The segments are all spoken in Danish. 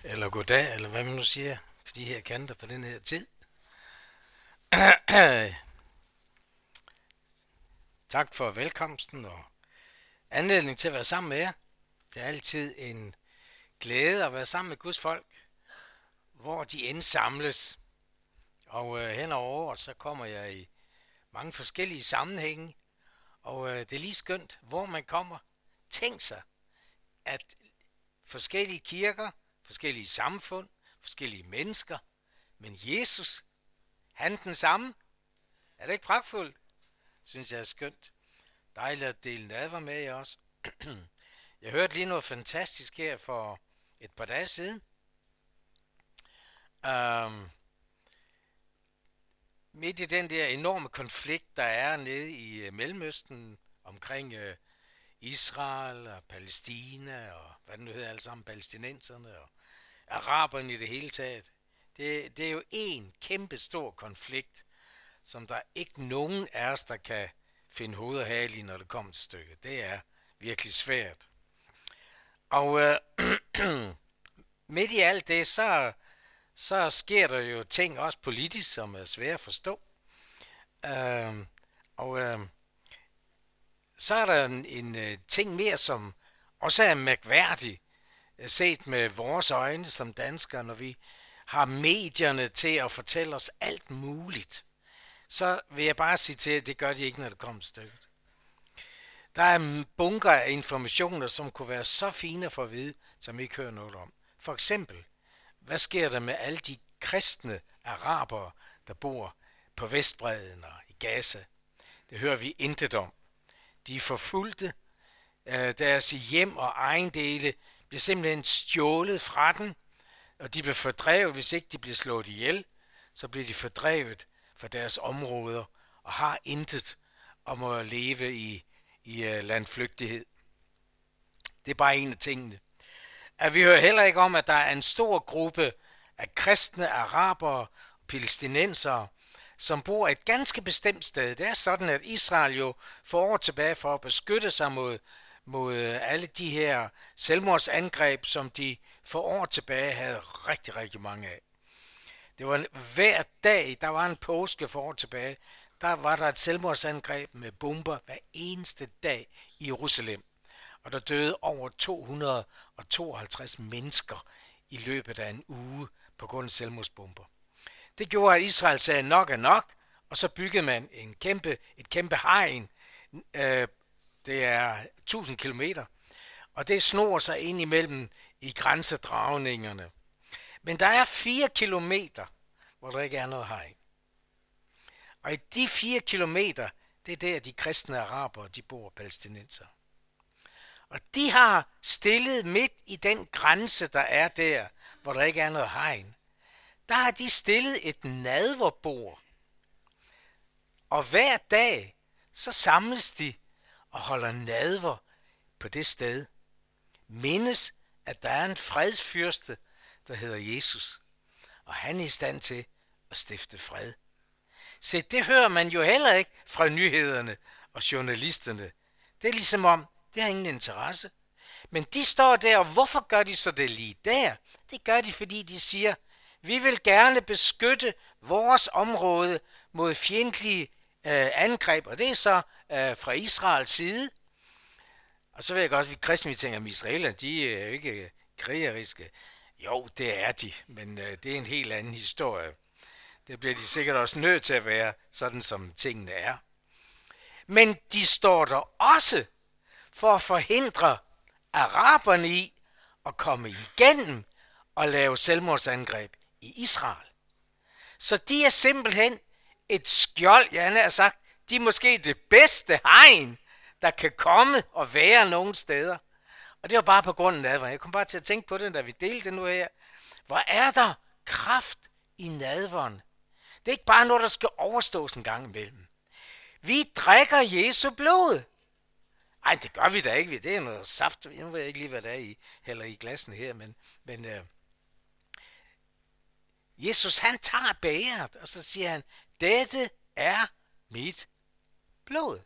eller goddag, eller hvad man nu siger, for de her kanter på den her tid. Tak for velkomsten og anledning til at være sammen med jer. Det er altid en glæde at være sammen med Guds folk, hvor de end samles. Og hen over året, så kommer jeg i mange forskellige sammenhænge, og det er lige skønt, hvor man kommer. Tænk sig, at forskellige kirker, forskellige samfund, forskellige mennesker, men Jesus, han den samme. Er det ikke pragtfuldt? Synes jeg er skønt. Dejligt at dele nadver med jer også. Jeg hørte lige noget fantastisk her for et par dage siden. Midt i den der enorme konflikt, der er nede i Mellemøsten omkring Israel og Palæstina og hvad det nu hedder alle sammen, palæstinenserne og araberne i det hele taget. Det er jo en kæmpe stor konflikt, som der ikke nogen af os, der kan finde hoved og hale i, når det kommer til stykket. Det er virkelig svært. Og midt i alt det, så sker der jo ting også politisk, som er svære at forstå. Så er der en ting mere, som også er mærkværdig, set med vores øjne som danskere, når vi har medierne til at fortælle os alt muligt. Så vil jeg bare sige til, at det gør de ikke, når det kommer til stykket. Der er bunker af informationer, som kunne være så fine for at vide, som vi ikke hører noget om. For eksempel, hvad sker der med alle de kristne arabere, der bor på Vestbredden og i Gaza? Det hører vi intet om. De er forfulgte. Deres hjem og ejendele bliver simpelthen stjålet fra dem, og de bliver fordrevet, hvis ikke de bliver slået ihjel, så bliver de fordrevet fra deres områder og har intet om at leve i landflygtighed. Det er bare en af tingene. At vi hører heller ikke om, at der er en stor gruppe af kristne arabere og palæstinensere, som bor et ganske bestemt sted. Det er sådan, at Israel jo for år tilbage for at beskytte sig mod alle de her selvmordsangreb, som de for år tilbage havde rigtig, rigtig mange af. Det var hver dag, der var en påske for år tilbage, der var der et selvmordsangreb med bomber hver eneste dag i Jerusalem. Og der døde over 252 mennesker i løbet af en uge på grund af selvmordsbomber. Det gjorde, at Israel sagde nok er nok, og så byggede man et kæmpe hegn. Det er 1000 kilometer, og det snor sig ind imellem i grænsedragningerne. Men der er 4 kilometer, hvor der ikke er noget hegn. Og i de 4 kilometer, det er der, de kristne arabere, de bor, palæstinenser. Og de har stillet midt i den grænse, der er der, hvor der ikke er noget hegn. Der har de stillet et nadverbord. Og hver dag, så samles de og holder nadver på det sted. Mindes, at der er en fredsfyrste, der hedder Jesus. Og han er i stand til at stifte fred. Se, det hører man jo heller ikke fra nyhederne og journalisterne. Det er ligesom om, det har ingen interesse. Men de står der, og hvorfor gør de så det lige der? Det gør de, fordi de siger, vi vil gerne beskytte vores område mod fjendtlige angreb, og det er så fra Israels side. Og så ved jeg godt, at vi kristne tænker, at israelerne, de er jo ikke krigeriske. Jo, det er de, men det er en helt anden historie. Det bliver de sikkert også nødt til at være, sådan som tingene er. Men de står der også for at forhindre araberne i at komme igennem og lave selvmordsangreb i Israel. Så de er simpelthen et skjold, jeg har sagt, de er måske det bedste hegn, der kan komme og være nogen steder. Og det var bare på grund af nadveren. Jeg kom bare til at tænke på det, da vi delte det nu her. Hvor er der kraft i nadveren? Det er ikke bare noget, der skal overstås en gang imellem. Vi drikker Jesu blod. Ej, det gør vi da ikke. Det er noget saft. Nu ved jeg ikke lige, hvad der er i, heller i glassen her, men Jesus, han tager bægeret, og så siger han, dette er mit blod.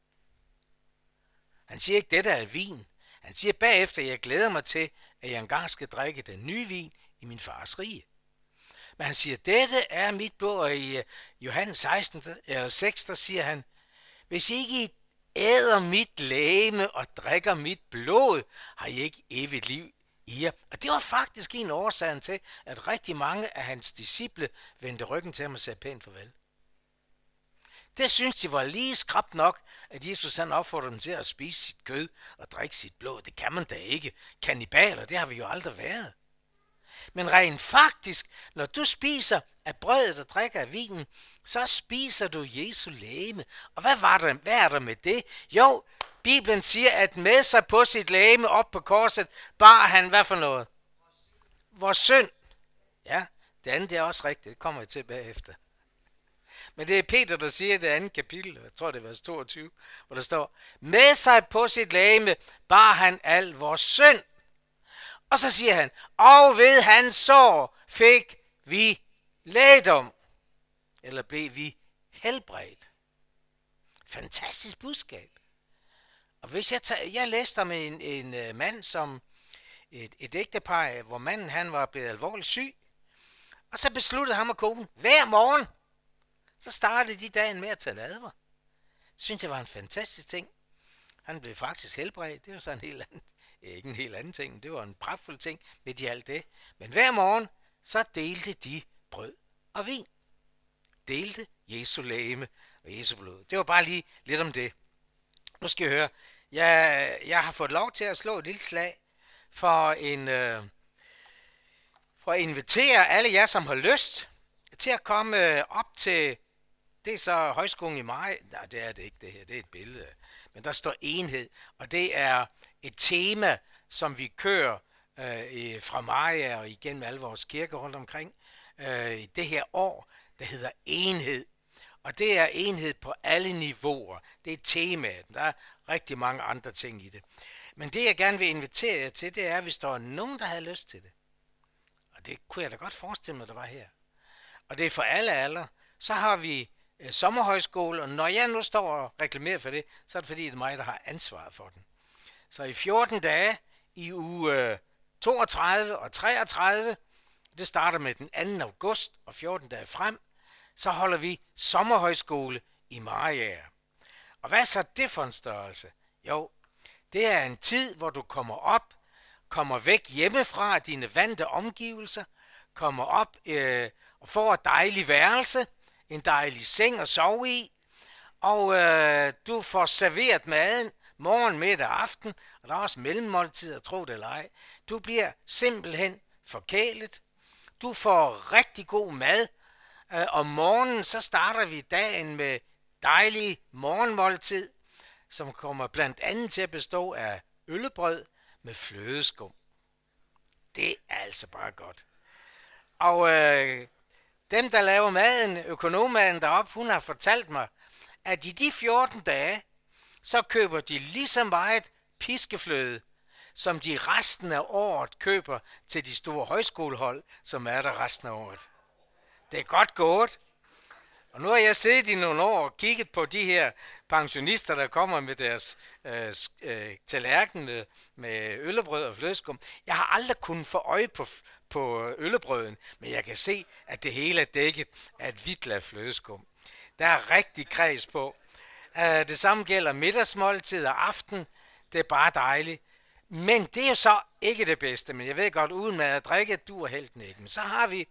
Han siger ikke, dette er vin. Han siger bagefter, jeg glæder mig til, at jeg engang skal drikke den nye vin i min fars rige. Men han siger, dette er mit blod, og i Johannes 6, der siger han, hvis I ikke æder mit legeme og drikker mit blod, har I ikke evigt liv i jer. Og det var faktisk en årsag til, at rigtig mange af hans disciple vendte ryggen til ham og sagde pænt farvel. Det synes de var lige skrapt nok, at Jesus han opfordrede dem til at spise sit kød og drikke sit blod. Det kan man da ikke. Kannibaler, det har vi jo aldrig været. Men rent faktisk, når du spiser af brødet og drikker af vinen, så spiser du Jesu legeme. Og hvad er der med det? Jo, Bibelen siger, at med sig på sit legeme op på korset, bar han hvad for noget? Vores synd. Ja, det andet er også rigtigt. Det kommer jeg til bagefter. Men det er Peter, der siger i det andet kapitel, jeg tror det er vers 22, hvor der står, med sig på sit legeme bar han al vores synd. Og så siger han, og ved hans sår fik vi lægedom, eller blev vi helbredt. Fantastisk budskab. Og hvis jeg læste om en mand, som et ægtepar, hvor manden han var blevet alvorligt syg, og så besluttede ham og konen, hver morgen, så startede de dagen med at tage nadver. Det synes jeg var en fantastisk ting. Han blev faktisk helbredt. Det var så en helt anden, ikke en helt anden ting, det var en pragtfuld ting midt i alt det. Men hver morgen, så delte de brød og vin. Delte Jesu legeme og Jesu blod. Det var bare lige lidt om det. Nu skal I høre, jeg har fået lov til at slå et lille slag for at invitere alle jer, som har lyst, til at komme op til, det er så højskolen i maj. Nej, det er det ikke det her, det er et billede. Men der står enhed, og det er et tema, som vi kører fra Maja og igennem alle vores kirker rundt omkring i det her år, der hedder enhed. Og det er enhed på alle niveauer. Det er temaet. Der er rigtig mange andre ting i det. Men det, jeg gerne vil invitere jer til, det er, hvis der er nogen, der har lyst til det. Og det kunne jeg da godt forestille mig, der var her. Og det er for alle alder. Så har vi sommerhøjskole, og når jeg nu står og reklamerer for det, så er det fordi, det er mig, der har ansvaret for den. Så i 14 dage, i uge 32 og 33, det starter med den 2. august og 14 dage frem, så holder vi sommerhøjskole i Mariager. Og hvad er så det for en størrelse? Jo, det er en tid, hvor du kommer op, kommer væk hjemmefra dine vante omgivelser, kommer op og får et dejligt værelse, en dejlig seng at sove i, og du får serveret maden morgen, middag og aften, og der er også mellemmåltider, tro det eller ej. Du bliver simpelthen forkælet. Du får rigtig god mad. Om morgenen så starter vi dagen med dejlig morgenmåltid, som kommer blandt andet til at bestå af øllebrød med flødeskum. Det er altså bare godt. Og dem, der laver maden, økonommaden deroppe, hun har fortalt mig, at i de 14 dage, så køber de lige så meget piskefløde, som de resten af året køber til de store højskolehold, som er der resten af året. Det er godt gået. Og nu har jeg siddet i nogle år og kigget på de her pensionister, der kommer med deres tallerken med øllebrød og flødeskum. Jeg har aldrig kunnet få øje på øllebrøden, men jeg kan se, at det hele er dækket af et hvidt lag flødeskum. Der er rigtig kreds på. Det samme gælder middagsmåltid og aften. Det er bare dejligt. Men det er så ikke det bedste, men jeg ved godt, uden mad og drikke, du er helten ikke. Men så har vi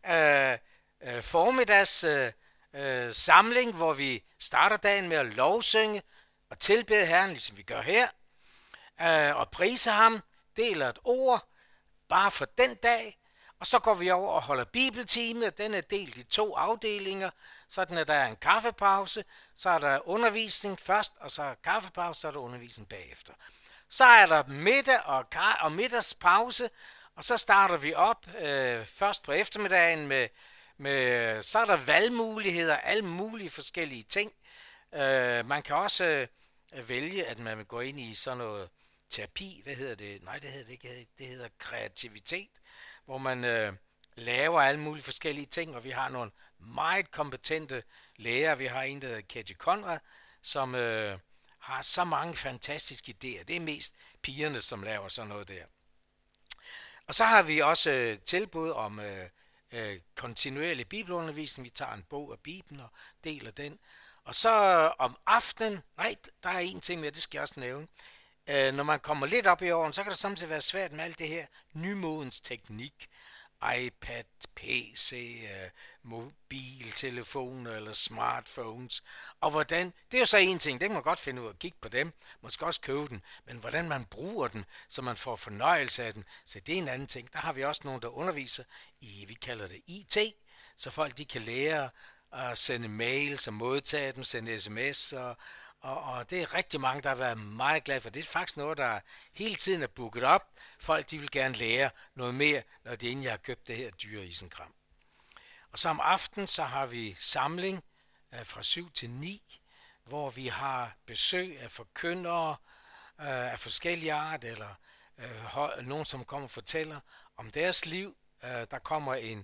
formiddags samling, hvor vi starter dagen med at lovsynge og tilbede Herren, ligesom vi gør her, og prise ham, deler et ord, bare for den dag, og så går vi over og holder bibeltime, den er delt i 2 afdelinger, sådan at der er en kaffepause, så er der undervisning først, og så er kaffepause, så er der undervisning bagefter. Så er der middag og middagspause, og så starter vi op først på eftermiddagen med så er der valgmuligheder, alle mulige forskellige ting. Man kan også vælge, at man vil gå ind i sådan noget terapi. Hvad hedder det? Nej, det hedder det ikke. Det hedder kreativitet, hvor man laver alle mulige forskellige ting, og vi har nogle meget kompetente lærere. Vi har en, der hedder Ketty Conrad, som har så mange fantastiske idéer. Det er mest pigerne, som laver sådan noget der. Og så har vi også tilbud om kontinuerlig bibelundervisning. Vi tager en bog af Bibelen og deler den. Og så om aftenen, nej, der er en ting mere, det skal jeg også nævne. Når man kommer lidt op i åren, så kan det samtidig være svært med alt det her nymodens teknik. iPad, PC, mobiltelefoner eller smartphones. Og hvordan, det er jo så en ting, det kan man godt finde ud af at kigge på dem, måske også købe den, men hvordan man bruger den, så man får fornøjelse af den, så det er en anden ting. Der har vi også nogen, der underviser i, vi kalder det IT, så folk de kan lære at sende mails og modtage dem, sende sms og det er rigtig mange, der har været meget glade for. Det er faktisk noget, der hele tiden er booket op. Folk de vil gerne lære noget mere, når de egentlig har købt det her dyre isenkram. Og så om aftenen, så har vi samling fra 7 til 9, hvor vi har besøg af forkyndere af forskellige art, eller nogen, som kommer og fortæller om deres liv. Der kommer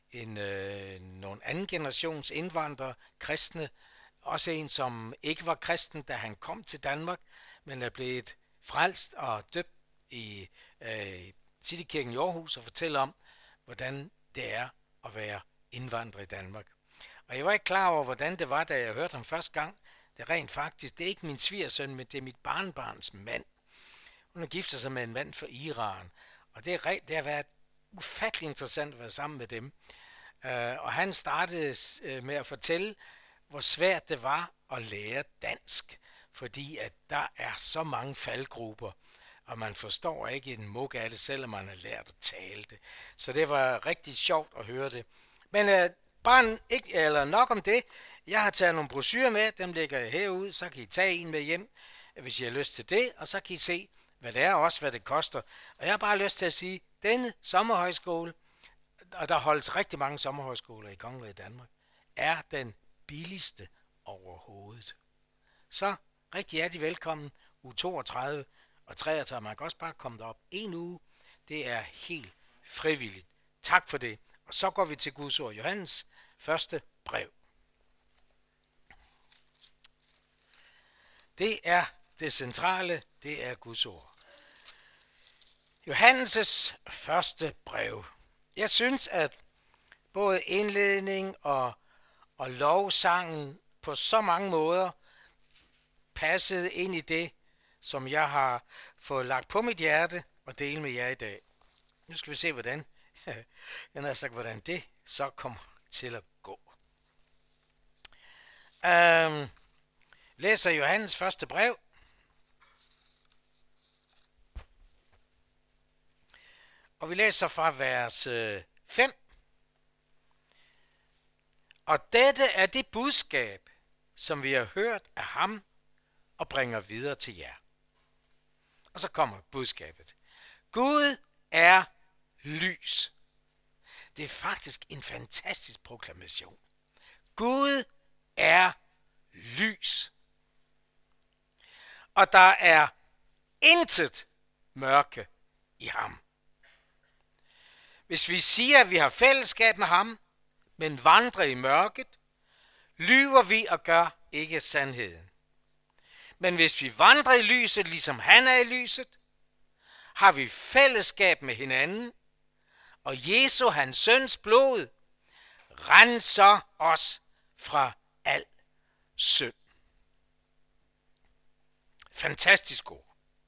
nogle anden generations indvandrere, kristne, også en, som ikke var kristen, da han kom til Danmark, men er blevet frelst og døbt i Citykirken i Aarhus og fortæller om, hvordan det er at være indvandrer i Danmark. Og jeg var ikke klar over, hvordan det var, da jeg hørte ham første gang. Det er rent faktisk, det er ikke min svigersøn, men det er mit barnbarns mand. Hun har giftet sig med en mand fra Iran, og det har været ufattelig interessant at være sammen med dem. Og han startede med at fortælle, hvor svært det var at lære dansk, fordi at der er så mange faldgrupper, og man forstår ikke en mug af det, selvom man har lært at tale det. Så det var rigtig sjovt at høre det. Men nok om det. Jeg har taget nogle brochurer med, dem lægger herude, så kan I tage en med hjem, hvis I har lyst til det, og så kan I se, hvad det er, og også hvad det koster. Og jeg har bare lyst til at sige, denne sommerhøjskole, og der holdes rigtig mange sommerhøjskoler i Kongeriget Danmark, er den billigste overhovedet. Så rigtig hjertelig velkommen, uge 32 og 33. Man kan også bare komme derop en uge. Det er helt frivilligt. Tak for det. Og så går vi til Guds ord. Johannes første brev. Det er det centrale, det er Guds ord. Johannes' første brev. Jeg synes, at både indledning og lovsangen på så mange måder passede ind i det, som jeg har fået lagt på mit hjerte og dele med jer i dag. Nu skal vi se, hvordan det så kommer til at gå. Læser Johannes første brev. Og vi læser fra vers 5. Og dette er det budskab, som vi har hørt af ham og bringer videre til jer. Og så kommer budskabet. Gud er lys. Det er faktisk en fantastisk proklamation. Gud er lys. Og der er intet mørke i ham. Hvis vi siger, at vi har fællesskab med ham, men vandrer i mørket, lyver vi og gør ikke sandheden. Men hvis vi vandrer i lyset, ligesom han er i lyset, har vi fællesskab med hinanden, og Jesu, hans søns blod, renser os fra al synd. Fantastisk ord.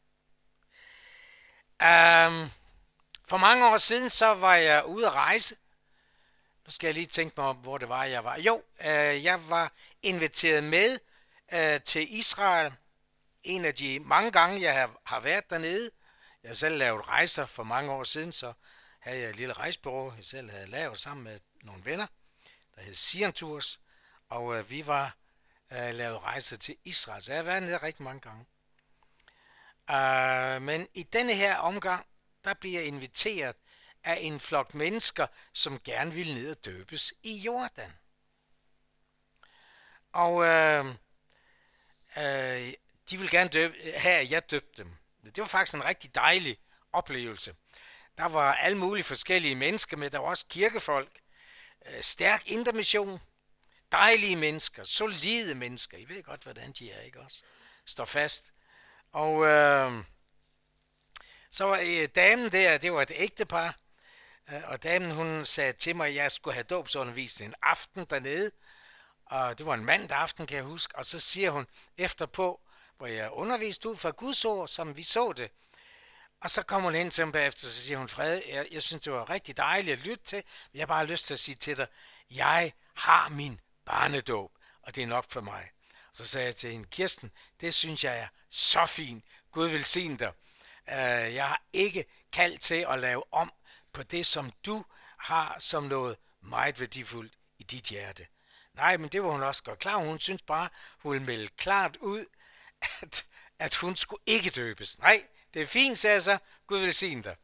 For mange år siden, så var jeg ude at rejse. Nu skal jeg lige tænke mig om, hvor det var, jeg var. Jeg var inviteret med til Israel. En af de mange gange, jeg har været dernede. Jeg har selv lavet rejser for mange år siden, så havde jeg et lille rejsebureau, jeg selv havde lavet sammen med nogle venner, der hed Sion Tours, og vi var lavet rejser til Israel, så jeg har været nede rigtig mange gange. Men i denne her omgang, der bliver jeg inviteret af en flok mennesker, som gerne ville ned og døbes i Jordan. Og de ville gerne have, at jeg døbte dem. Det var faktisk en rigtig dejlig oplevelse. Der var alle mulige forskellige mennesker med, der var også kirkefolk, stærk intermission, dejlige mennesker, solide mennesker. I ved godt, hvordan de er, ikke også? Står fast. Og Så var damen der, det var et ægtepar, og damen hun sagde til mig, at jeg skulle have dåbsundervisning en aften dernede, og det var en mandag aften, kan jeg huske, og så siger hun efterpå, hvor jeg underviste ud fra Guds ord, som vi så det, og så kommer hun hen til mig bagefter, så siger hun, Frede, jeg synes, det var rigtig dejligt at lytte til, men jeg har bare lyst til at sige til dig, jeg har min barnedåb, og det er nok for mig. Og så sagde jeg til hende, Kirsten, det synes jeg er så fint, Gud velsigne dig. Jeg har ikke kaldt til at lave om på det, som du har som noget meget værdifuldt i dit hjerte. Nej, men det var hun også godt klar. Hun synes bare, hun ville melde klart ud, at hun skulle ikke døbes. Nej, det er fint, sagde jeg så. Gud velsigne dig.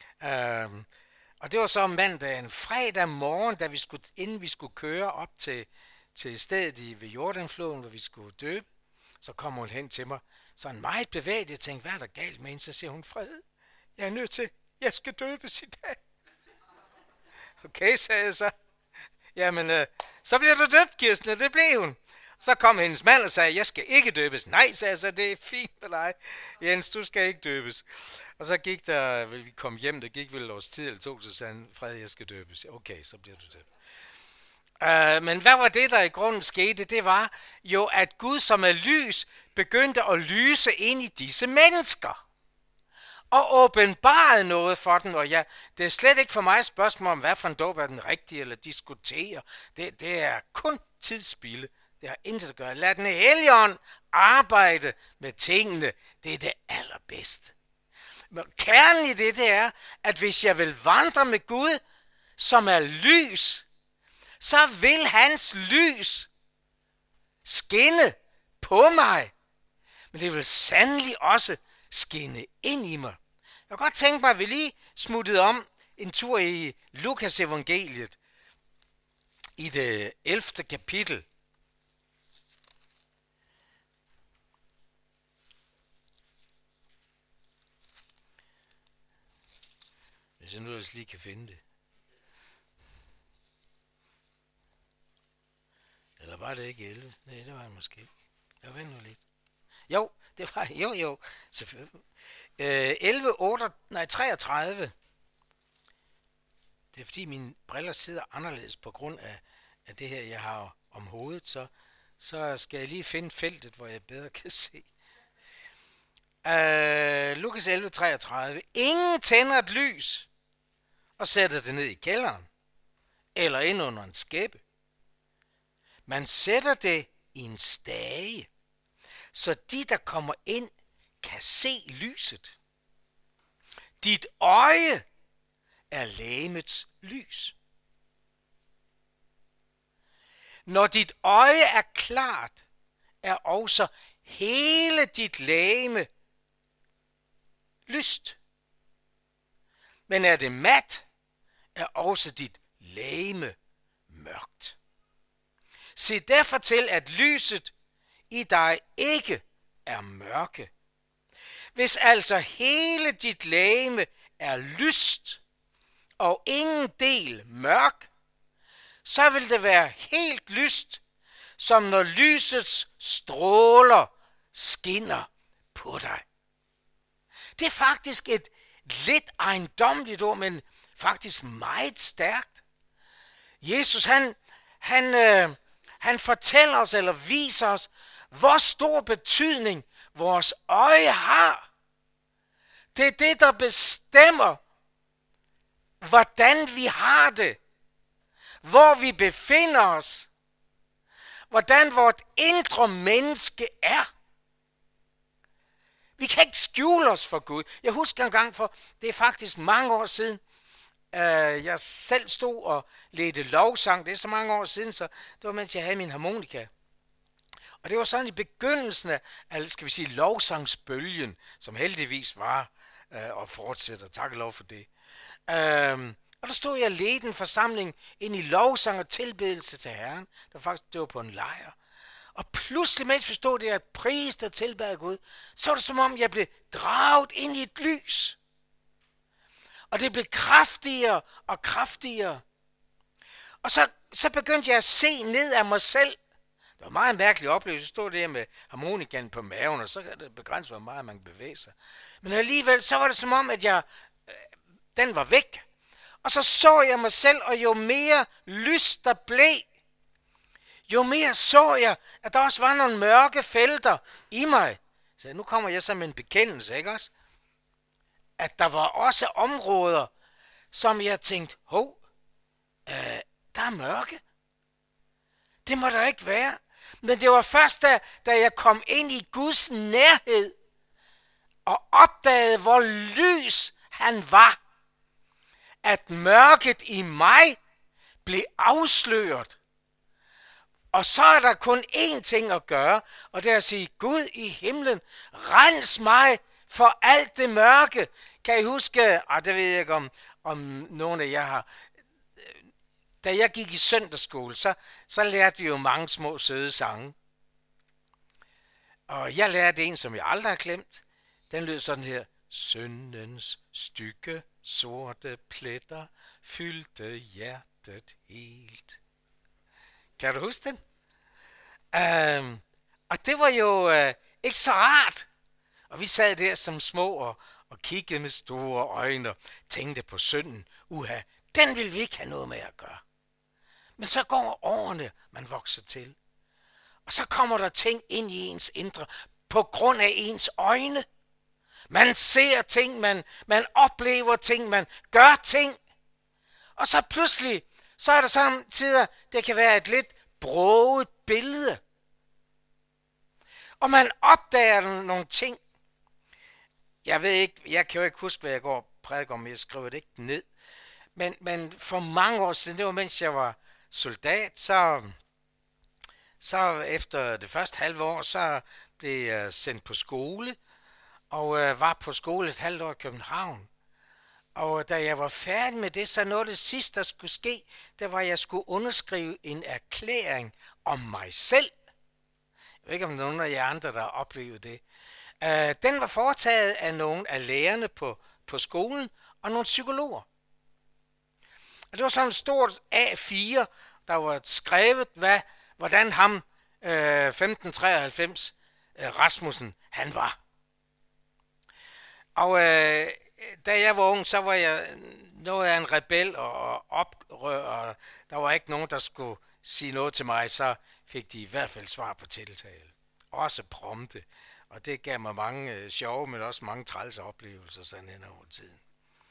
Og det var så mandagen. Fredag morgen, inden vi skulle køre op til stedet ved Jordanfloden, hvor vi skulle døbe, så kom hun hen til mig. Sådan meget bevæget. Jeg tænkte, hvad er der galt med hende? Så siger hun, Frede, jeg er nødt til, jeg skal døbes i dag. Okay, sagde jeg så. Jamen, så bliver du døbt, Kirsten, og det blev hun. Så kom hendes mand og sagde, jeg skal ikke døbes. Nej, sagde jeg så, det er fint med dig. Jens, du skal ikke døbes. Og så gik der, vi kom hjem, der gik vel et års tid eller to, så sagde han, Frede, jeg skal døbes. Okay, så bliver du døbt. Men hvad var det, der i grunden skete? Det var jo, at Gud, som er lys, begyndte at lyse ind i disse mennesker. Og åbenbarede noget for dem. Og ja, det er slet ikke for mig et spørgsmål om, hvad for en dåb er den rigtige, eller diskutere. Det er kun tidsspilde. Det har intet at gøre. Lad den Helligånd arbejde med tingene. Det er det allerbedste. Men kernen i det er, at hvis jeg vil vandre med Gud, som er lys, så vil hans lys skinne på mig. Men det vil sandelig også skinne ind i mig. Jeg kan godt tænke mig, at vi lige smuttede om en tur i Lukas evangeliet i det 11. kapitel. Hvis jeg nu ellers lige kan finde det. Eller var det ikke 11? Nej, det var det måske. Jeg venter nu lidt. Jo, det var jo, selvfølgelig. 33. Det er fordi mine briller sidder anderledes på grund af det her, jeg har om hovedet, så skal jeg lige finde feltet, hvor jeg bedre kan se. Lukas 11:33. Ingen tænder et lys og sætter det ned i kælderen eller ind under en skæppe. Man sætter det i en stage, så de, der kommer ind, kan se lyset. Dit øje er legemets lys. Når dit øje er klart, er også hele dit legeme lyst. Men er det mat, er også dit legeme mørkt. Se derfor til, at lyset i dig ikke er mørke. Hvis altså hele dit legeme er lyst og ingen del mørk, så vil det være helt lyst, som når lysets stråler skinner på dig. Det er faktisk et lidt ejendommeligt ord, men faktisk meget stærkt. Jesus, han fortæller os eller viser os, hvor stor betydning vores øje har. Det er det, der bestemmer, hvordan vi har det, hvor vi befinder os, hvordan vort indre menneske er. Vi kan ikke skjule os for Gud. Jeg husker en gang for, det er faktisk mange år siden, jeg selv stod og ledte lovsang. Det er så mange år siden, så det var mens jeg havde min harmonika. Og det var sådan i begyndelsen af, skal vi sige, lovsangsbølgen, som heldigvis var og fortsætter. Tak og lov for det. Og der stod jeg og ledte en forsamling ind i lovsang og tilbedelse til Herren. Det var på en lejr. Og pludselig, mens vi stod der og priste og tilbad Gud, så var det som om, jeg blev draget ind i et lys. Og det blev kraftigere og kraftigere. Og så begyndte jeg at se ned af mig selv. Det var meget mærkeligt oplevelse. Jeg stod der med harmonikan på maven, og så kan det begrænse, hvor meget man kan bevæge sig. Men alligevel, så var det som om, at den var væk. Og så jeg mig selv, og jo mere lyst der blev, jo mere så jeg, at der også var nogle mørke felter i mig. Så nu kommer jeg så med en bekendelse, ikke også? At der var også områder, som jeg tænkte, der er mørke. Det må der ikke være. Men det var først da jeg kom ind i Guds nærhed, og opdagede, hvor lys han var, at mørket i mig blev afsløret. Og så er der kun én ting at gøre, og det er at sige, Gud i himlen, rens mig for alt det mørke. Kan I huske, det ved jeg ikke om nogen af jer har, da jeg gik i søndagsskole, så lærte vi jo mange små søde sange. Og jeg lærte en, som jeg aldrig har glemt. Den lød sådan her. Syndens stykke sorte pletter fyldte hjertet helt. Kan du huske den? Og det var jo ikke så rart. Og vi sad der som små og kiggede med store øjne og tænkte på synden. Den vil vi ikke have noget med at gøre. Men så går årene, man vokser til. Og så kommer der ting ind i ens indre på grund af ens øjne. Man ser ting, man oplever ting, man gør ting. Og så pludselig, så er der samtidig, det kan være et lidt broget billede. Og man opdager nogle ting. Jeg ved ikke, jeg kan jo ikke huske, hvad jeg går og prædiker om, jeg skriver det ikke ned. Men for mange år siden, det var mens jeg var soldat, så efter det første halve år, så blev jeg sendt på skole, og var på skole et halvt år i København. Og da jeg var færdig med det, så noget af det sidste, der skulle ske, det var, at jeg skulle underskrive en erklæring om mig selv. Jeg ved ikke, om nogen af jer andre, der har oplevet det. Den var foretaget af nogle af lærerne på skolen og nogle psykologer. Og det var sådan en stort A4, der var skrevet, hvordan ham 1593 Rasmussen, han var. Og da jeg var ung, så var jeg noget af en rebel og oprør, og der var ikke nogen, der skulle sige noget til mig, så fik de i hvert fald svar på tiltale. Også prompte. Og det gav mig mange sjove, men også mange trælse oplevelser sådan hen over tiden.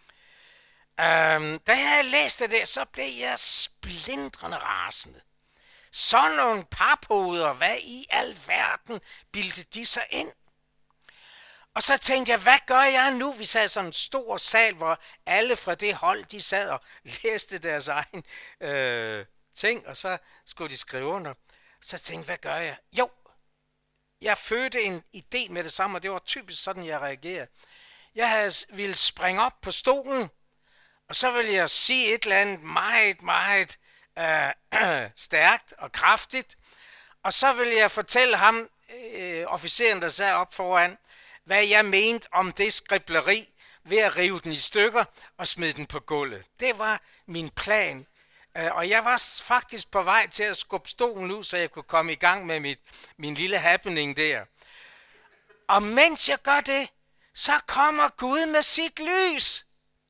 Da jeg læste det, så blev jeg splindrende rasende. Sådan nogle paphoveder, hvad i alverden bildte de sig ind? Og så tænkte jeg, hvad gør jeg nu? Vi sad i sådan en stor sal, hvor alle fra det hold, de sad og læste deres egen ting, og så skulle de skrive under. Så tænkte jeg, hvad gør jeg? Jo, jeg fødte en idé med det samme, og det var typisk sådan, jeg reagerede. Jeg ville springe op på stolen, og så ville jeg sige et eller andet meget, meget stærkt og kraftigt. Og så ville jeg fortælle ham, officeren, der sad op foran, hvad jeg mente om det skribleri ved at rive den i stykker og smide den på gulvet. Det var min plan. Og jeg var faktisk på vej til at skubbe stolen ud, så jeg kunne komme i gang med min lille happening der. Og mens jeg gør det, så kommer Gud med sit lys.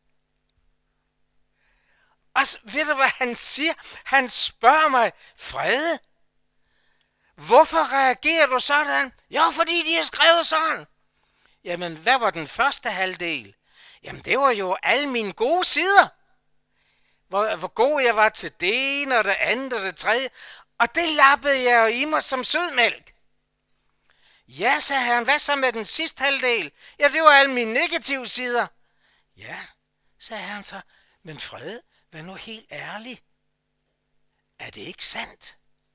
Og ved du, hvad han siger? Han spørger mig, Frede, hvorfor reagerer du sådan? Jo, fordi de har skrevet sådan. Jamen, hvad var den første halvdel? Jamen, det var jo alle mine gode sider. Hvor god jeg var til det ene og det andet og det tredje. Og det lappede jeg jo i mig som sødmælk. Ja, sagde han, hvad så med den sidste halvdel? Ja, det var alle mine negative sider. Ja, sagde han så, men Frede, vær nu helt ærlig. Er det ikke sandt?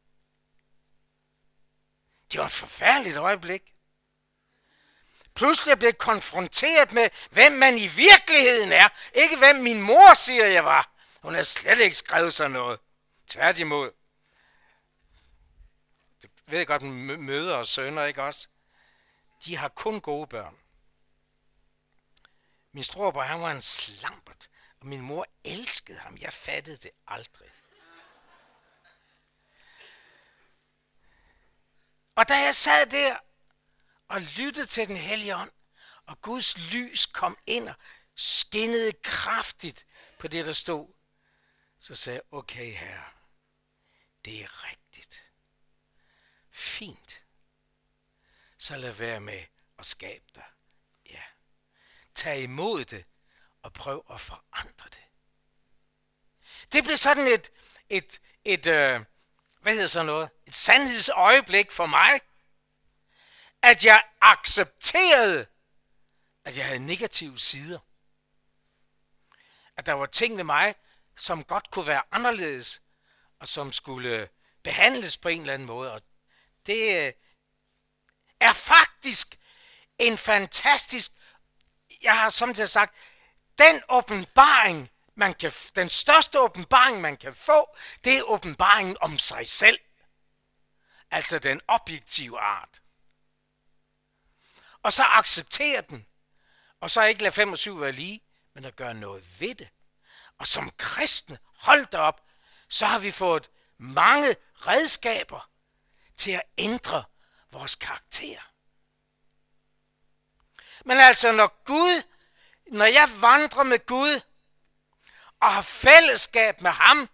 Det var et forfærdeligt øjeblik. Pludselig blev jeg konfronteret med, hvem man i virkeligheden er. Ikke hvem min mor siger, jeg var. Hun har slet ikke skrevet sådan noget. Tværtimod. Det ved jeg godt, mødre og sønner, ikke også? De har kun gode børn. Min storebror, han var en slampert, og min mor elskede ham. Jeg fattede det aldrig. Og da jeg sad der og lyttede til den hellige ånd, Og Guds lys kom ind og skinnede kraftigt på det, der stod. Så sagde jeg, okay herre, det er rigtigt. Fint. Så lad være med at skabe dig. Ja. Tag imod det og prøv at forandre det. Det blev sådan et sandhedsøjeblik for mig, at jeg accepterede, at jeg havde negative sider. At der var ting ved mig, som godt kunne være anderledes, og som skulle behandles på en eller anden måde. Og det er faktisk en fantastisk, jeg har samtidig sagt, den største åbenbaring, man kan få, det er åbenbaringen om sig selv. Altså den objektive art. Og så acceptere den. Og så ikke lade 5 og 7 være lige, men at gøre noget ved det. Og som kristne, hold da op, så har vi fået mange redskaber til at ændre vores karakter. Men altså, når jeg vandrer med Gud og har fællesskab med ham,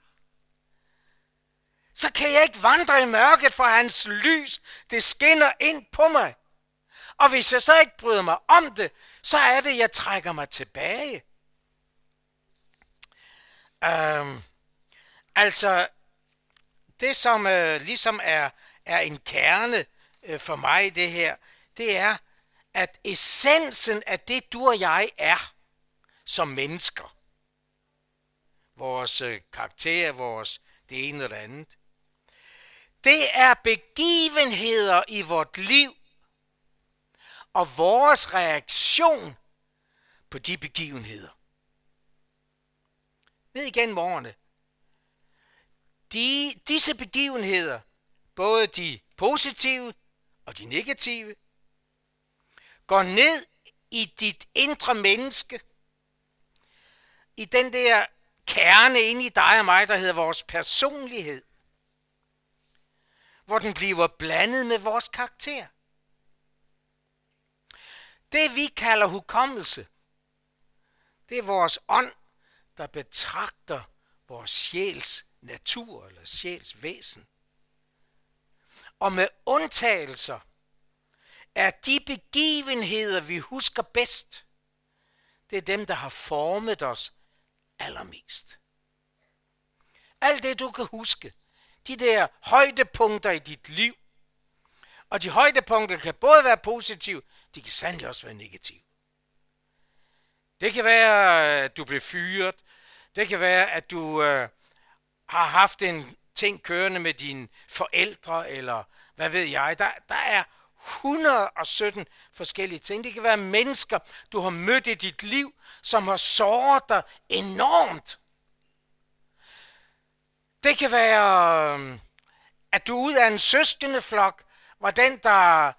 så kan jeg ikke vandre i mørket, for hans lys, det skinner ind på mig. Og hvis jeg så ikke bryder mig om det, så er det, jeg trækker mig tilbage. Altså, det som ligesom er en kerne for mig i det her, det er, at essensen af det, du og jeg er som mennesker, vores karakter, det ene og det andet, det er begivenheder i vort liv, og vores reaktion på de begivenheder. Ved igen årene. Disse begivenheder, både de positive og de negative, går ned i dit indre menneske, i den der kerne inde i dig og mig, der hedder vores personlighed, hvor den bliver blandet med vores karakter. Det vi kalder hukommelse, det er vores ånd, der betragter vores sjæls natur eller sjæls væsen. Og med undtagelser er de begivenheder, vi husker bedst, det er dem, der har formet os allermest. Alt det, du kan huske, de der højdepunkter i dit liv, og de højdepunkter kan både være positive, de kan sandelig også være negative. Det kan være, at du blev fyret. Det kan være, at du har haft en ting kørende med dine forældre, eller hvad ved jeg. Der er 117 forskellige ting. Det kan være mennesker, du har mødt i dit liv, som har såret dig enormt. Det kan være, at du ud af en søskendeflok var den, der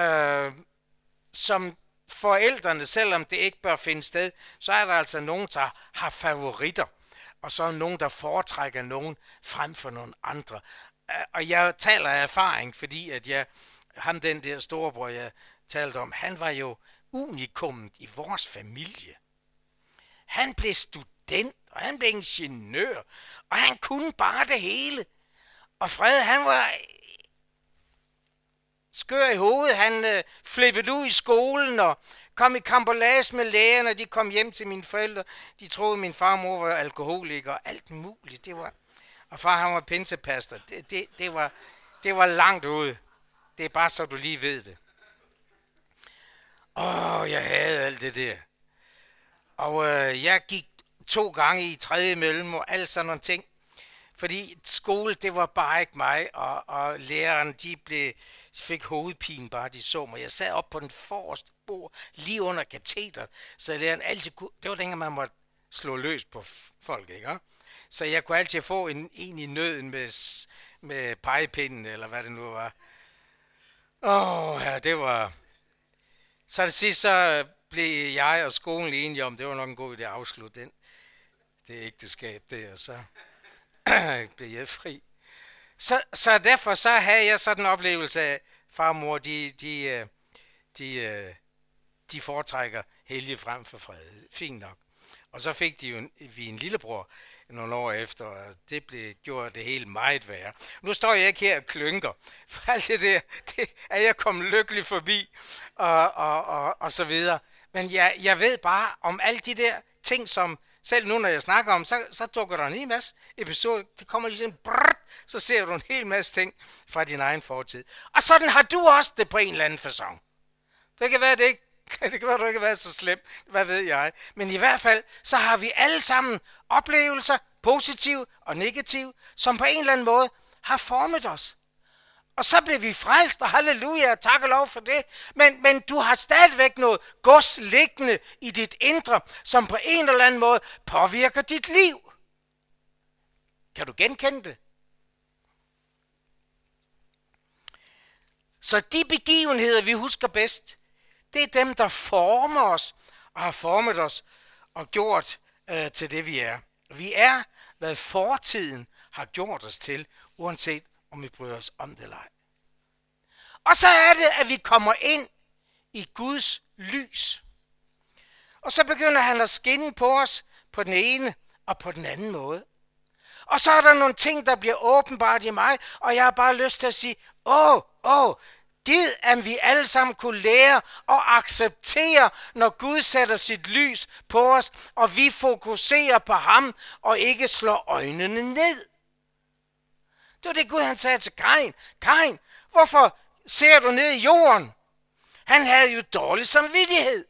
som forældrene, selvom det ikke bør finde sted, så er der altså nogen, der har favoritter, og så er nogen, der foretrækker nogen frem for nogle andre. Og jeg taler af erfaring, fordi at den der storebror, jeg talte om, han var jo unikummet i vores familie. Han blev student, og han blev ingeniør, og han kunne bare det hele. Og Fred, han var skør i hovedet. Han flippede ud i skolen og kom i karambolage med lægerne, og de kom hjem til mine forældre. De troede, at min far og mor var alkoholiker og alt muligt. Og far, han var pinsepastor. Det var langt ude. Det er bare så, du lige ved det. Jeg havde alt det der. Og jeg gik 2 gange i 3. mellem og alt sådan nogle ting. Fordi skole, det var bare ikke mig, og læreren, fik hovedpine bare, de så mig. Jeg sad op på den forreste bord, lige under katedret, så læreren altid kunne, det var dengang, man måtte slå løs på folk, ikke? Så jeg kunne altid få en i nøden med pegepinden, eller hvad det nu var. Det var... Så det sidste, så blev jeg og skolen enige om, det var nok en god idé at afslutte det ægteskab der, og så blev jeg fri. Så derfor så havde jeg sådan en oplevelse af, far og mor, de de foretrækker hellige frem for fred. Fint nok. Og så fik de jo vi en lillebror nogle år efter, og gjorde det helt meget værre. Nu står jeg ikke her og klynker, for alt det der, det er jeg kommet lykkelig forbi, og så videre. Men jeg ved bare om alle de der ting, som selv nu, når jeg snakker om, så dukker der en hel masse episoder. Det kommer ligesom, så ser du en hel masse ting fra din egen fortid. Og sådan har du også det på en eller anden facon. Det kan være, det kan være, du ikke har været så slemt, hvad ved jeg. Men i hvert fald, så har vi alle sammen oplevelser, positive og negative, som på en eller anden måde har formet os. Og så blev vi frelst, og halleluja, tak og lov for det. Men du har stadigvæk noget gods liggende i dit indre, som på en eller anden måde påvirker dit liv. Kan du genkende det? Så de begivenheder, vi husker bedst, det er dem, der former os og har formet os og gjort til det, vi er. Vi er, hvad fortiden har gjort os til, uanset om vi bryder os om det eller ej. Og så er det, at vi kommer ind i Guds lys. Og så begynder han at skinne på os på den ene og på den anden måde. Og så er der nogle ting, der bliver åbenbart i mig, og jeg har bare lyst til at sige, gid, at vi alle sammen kunne lære og acceptere, når Gud sætter sit lys på os, og vi fokuserer på ham, og ikke slår øjnene ned. Det var det Gud, han sagde til Kain. Kain, hvorfor ser du ned i jorden? Han havde jo dårlig samvittighed.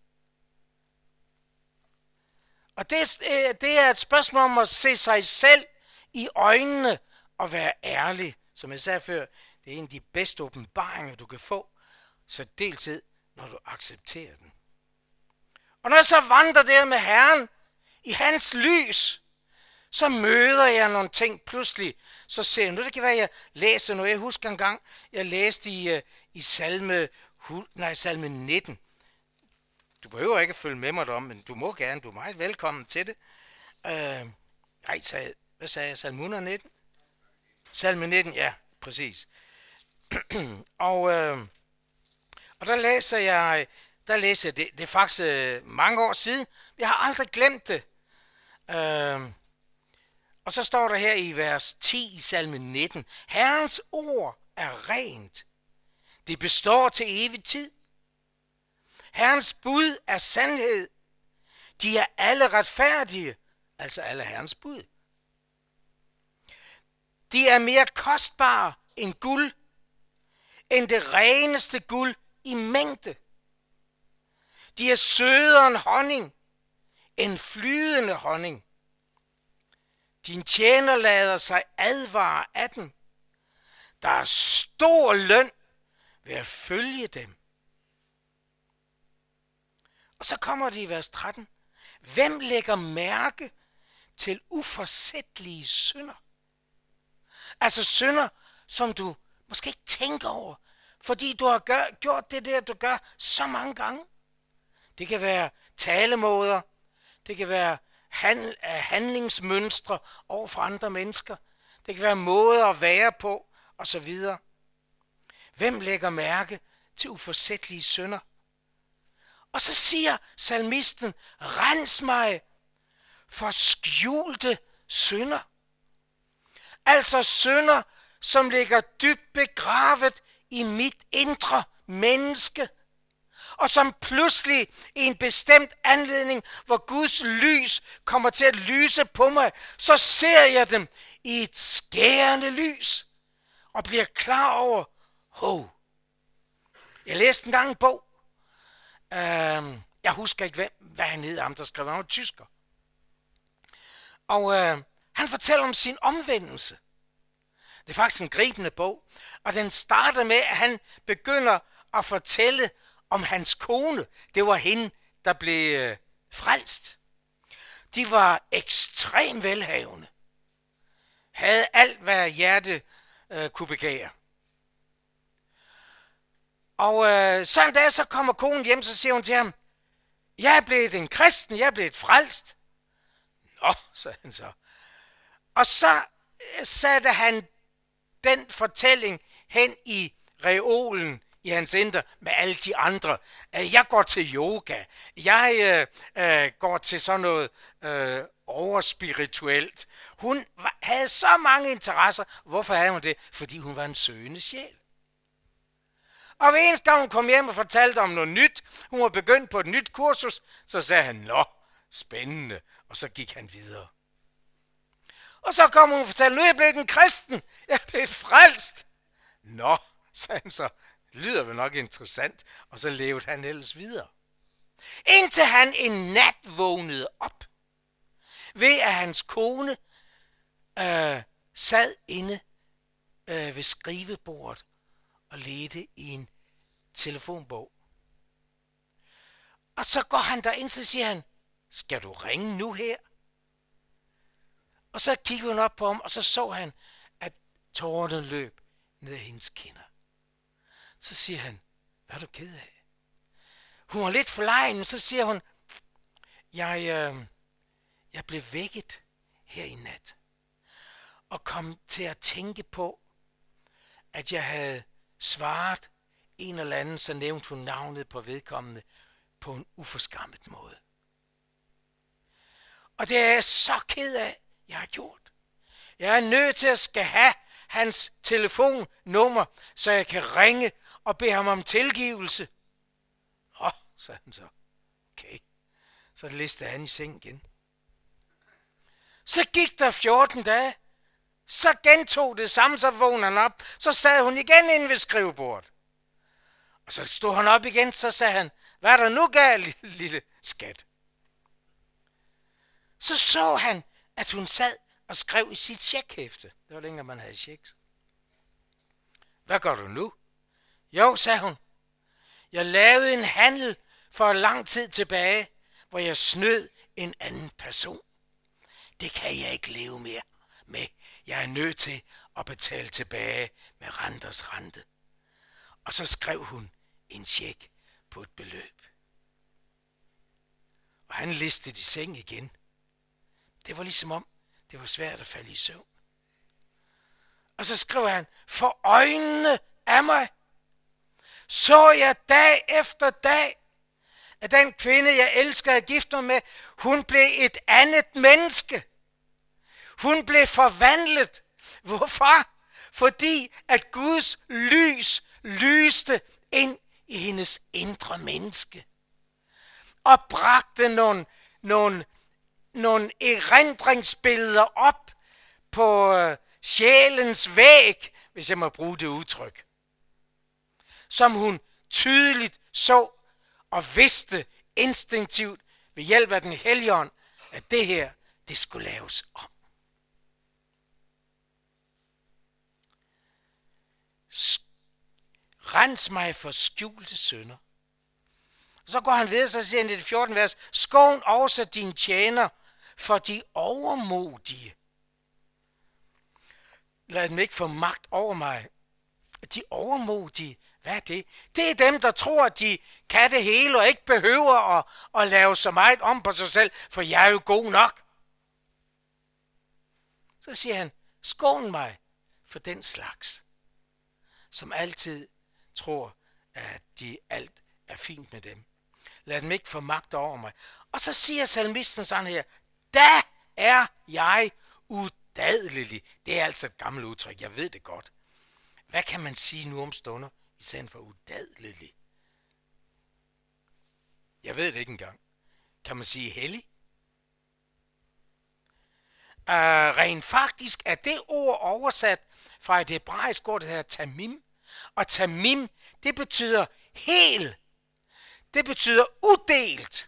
Og det er et spørgsmål om at se sig selv i øjnene og være ærlig. Som jeg sagde før, det er en af de bedste åbenbaringer, du kan få, så deltid, når du accepterer den. Og når jeg så vandrer der med Herren i hans lys, så møder jeg nogle ting pludselig. Så ser jeg nu, det kan være, jeg læser noget. Jeg husker en gang, jeg læste i salme 19. Du behøver ikke at følge med mig om, men du må gerne. Du er meget velkommen til det. Hvad sagde jeg? Salme 119? Salme 19, ja, præcis. og der læser jeg det er faktisk mange år siden. Jeg har aldrig glemt det. Og så står der her i vers 10 i salme 19. Herrens ord er rent. Det består til evig tid. Herrens bud er sandhed. De er alle retfærdige. Altså alle Herrens bud. De er mere kostbare end guld. End det reneste guld i mængde. De er sødere end honning. End flydende honning. Din tjener lader sig advare af dem. Der er stor løn ved at følge dem. Og så kommer det i vers 13. Hvem lægger mærke til uforsætlige synder? Altså synder, som du måske ikke tænker over, fordi du har gjort det der, du gør så mange gange. Det kan være talemåder, det kan være handlingsmønstre over for andre mennesker. Det kan være måder at være på, og så videre. Hvem lægger mærke til uforsætlige synder? Og så siger salmisten, rens mig for skjulte synder. Altså synder, som ligger dybt begravet i mit indre menneske, og som pludselig i en bestemt anledning, hvor Guds lys kommer til at lyse på mig, så ser jeg dem i et skærende lys, og bliver klar over, jeg læste engang en bog, jeg husker ikke, hvad han hed, ham der skrev, han var tysker. Og han fortæller om sin omvendelse. Det er faktisk en gribende bog, og den starter med, at han begynder at fortælle om hans kone. Det var hende, der blev frelst. De var ekstremt velhavende. Havde alt, hvad hjerte kunne begære. Og så en dag, så kommer konen hjem, så siger hun til ham, jeg er blevet en kristen, jeg er blevet frelst. Nå, sagde han så. Og så satte han den fortælling hen i reolen i hans indre med alle de andre. Jeg går til yoga. Jeg går til sådan noget overspirituelt. Hun havde så mange interesser. Hvorfor havde hun det? Fordi hun var en søgende sjæl. Og hver eneste gang hun kom hjem og fortalte om noget nyt, hun var begyndt på et nyt kursus, så sagde han, nå, spændende. Og så gik han videre. Og så kom hun og fortalte, nu er jeg blevet en kristen. Jeg er blevet frelst. Nå, sagde han så, lyder vel nok interessant. Og så levede han ellers videre. Indtil han en nat vågnede op, ved at hans kone sad inde ved skrivebordet og ledte i en telefonbog. Og så går han derind, så siger han, skal du ringe nu her? Og så kiggede hun op på ham, og så han, at tårerne løb ned ad hendes kinder. Så siger han, hvad er du ked af? Hun var lidt forlegen, og så siger hun, jeg blev vækket her i nat, og kom til at tænke på, at jeg havde svaret en eller anden, så nævnte hun navnet på vedkommende på en uforskammet måde. Og det er jeg så ked af, jeg har gjort. Jeg er nødt til at skal have hans telefonnummer, så jeg kan ringe og bede ham om tilgivelse. Sagde han så. Okay. Så listede han i seng igen. Så gik der 14 dage. Så gentog det samme, så vågnede han op. Så sad hun igen inde ved skrivebordet. Og så stod han op igen, så sagde han, hvad er der nu galt, lille skat? Så han, at hun sad og skrev i sit checkhæfte. Det var længere, man havde checks. Hvad gør du nu? Jo, sagde hun. Jeg lavede en handel for lang tid tilbage, hvor jeg snød en anden person. Det kan jeg ikke leve mere med. Jeg er nødt til at betale tilbage med renters rente. Og så skrev hun en check på et beløb. Og han listede i seng igen. Det var ligesom om, det var svært at falde i søvn. Og så skrev han, for øjnene af mig så jeg dag efter dag, at den kvinde, jeg elsker at gifte mig med, hun blev et andet menneske. Hun blev forvandlet. Hvorfor? Fordi at Guds lys lyste ind i hendes indre menneske. Og bragte nogle erindringsbilleder op på sjælens væg, hvis jeg må bruge det udtryk. Som hun tydeligt så og vidste instinktivt ved hjælp af den Helligånd, at det her, det skulle laves om. Rens mig for skjulte synder. Så går han videre, så siger han i det 14. vers, skån også din tjener for de overmodige. Lad dem ikke få magt over mig. De overmodige, hvad er det? Det er dem, der tror, at de kan det hele og ikke behøver at lave så meget om på sig selv, for jeg er jo god nok. Så siger han, skån mig for den slags, som altid tror, at alt er fint med dem. Lad dem ikke få magt over mig. Og så siger salmisten sådan her, da er jeg udadelig. Det er altså et gammelt udtryk, jeg ved det godt. Hvad kan man sige nu om stunder, i stedet for udadelig? Jeg ved det ikke engang. Kan man sige hellig? Rent faktisk er det ord oversat fra et hebraisk ord, der hedder tamim. Og tamim, det betyder hel. Det betyder udelt.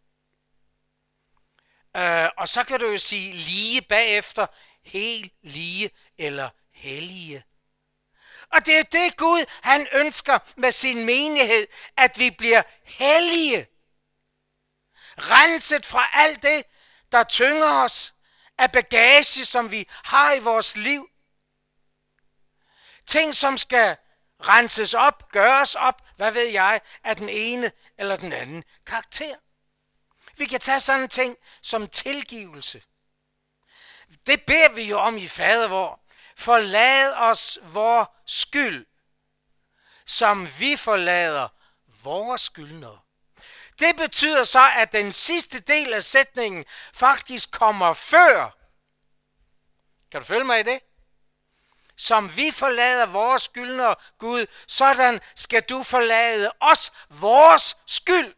Og så kan du jo sige lige bagefter, helt lige eller hellige. Og det er det Gud, han ønsker med sin menighed, at vi bliver hellige. Renset fra alt det, der tynger os af bagage, som vi har i vores liv. Ting, som skal renses op, gøres op, hvad ved jeg, af den ene eller den anden karakter. Vi kan tage sådan en ting som tilgivelse. Det beder vi jo om i fader vor. Forlad os vor skyld, som vi forlader vores skyldnere. Det betyder så, at den sidste del af sætningen faktisk kommer før. Kan du følge mig i det? Som vi forlader vores skyldnere, Gud, sådan skal du forlade os vores skyld.